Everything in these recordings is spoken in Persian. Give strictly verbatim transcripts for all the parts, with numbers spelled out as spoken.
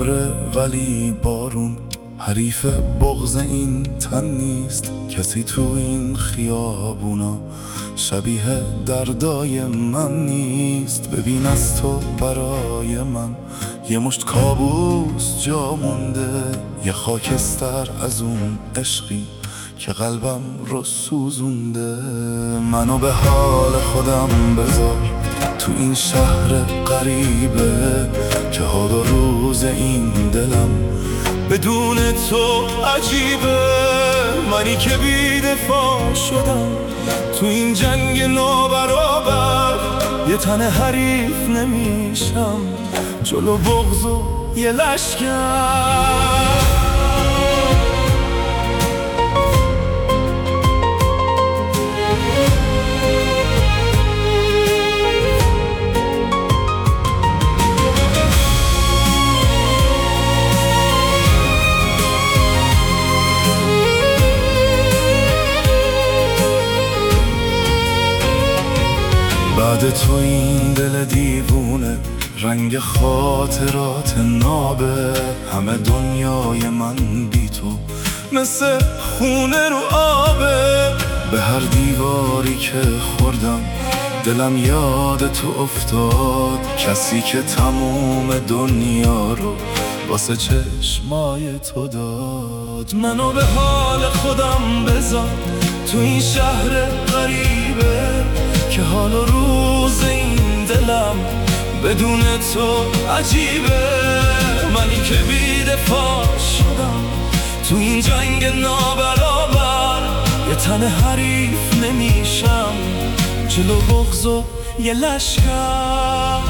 ابره ولی بارون، حریف بغض این تن نیست کسی تو این خیابونا، شبیه دردای من نیست. ببین از تو برای من یه مشت کابوس جا مونده، یه خاکستر از اون عشقی که قلبم رو سوزونده. منو به حال خودم بذار تو این شهر غریبه، که حال و روز این دلم بدون تو عجیبه. منی که بی دفاع شدم تو این جنگ نابرابر، یه تن حریف نمیشم جلو بغض و یه لشکر. بعد تو این دل دیوونه رنگ خاطرات نابه، همه دنیای من بی تو مثل خونه رو آبه. به هر دیواری که خوردم دلم یاد تو افتاد، کسی که تموم دنیا رو واسه چشمای تو داد. منو به حال خودم بذار تو این شهر غریبه، که حال و روز این دلم بدون تو عجیبه. منی که بی دفاع شدم تو این جنگ نابرابر، یه تن حریف نمیشم جلو بغض و یه لشکر.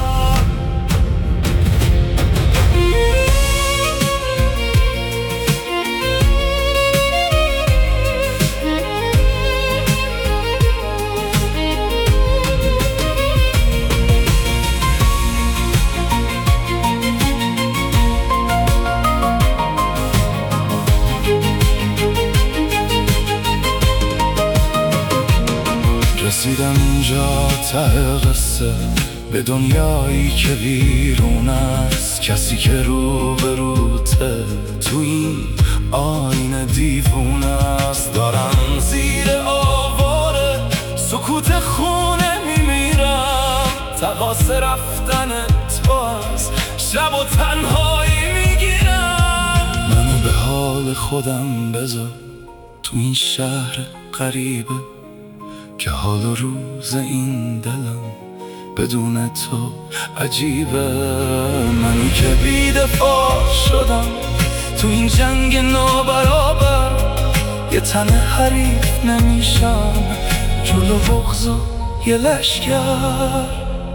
رسیدم اینجا ته قصه، به دنیایی که ویرون است، کسی که رو به روته تو این آینه دیوونه است. دارم زیر آواره سکوت خونه میمیرم، تقاص رفتن تو از شب و تنهایی میگیرم. منو به حال خودم بذار تو این شهر غریبه، که حال و روز این دلم بدون تو عجیبه. منی که بی دفاع شدم تو این جنگ نابرابر، یه تن حریف نمیشم جلو بغض و یه لشکر.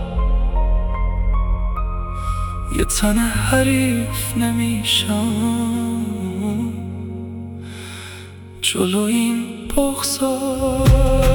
یه تن حریف نمیشم جلو این بغض و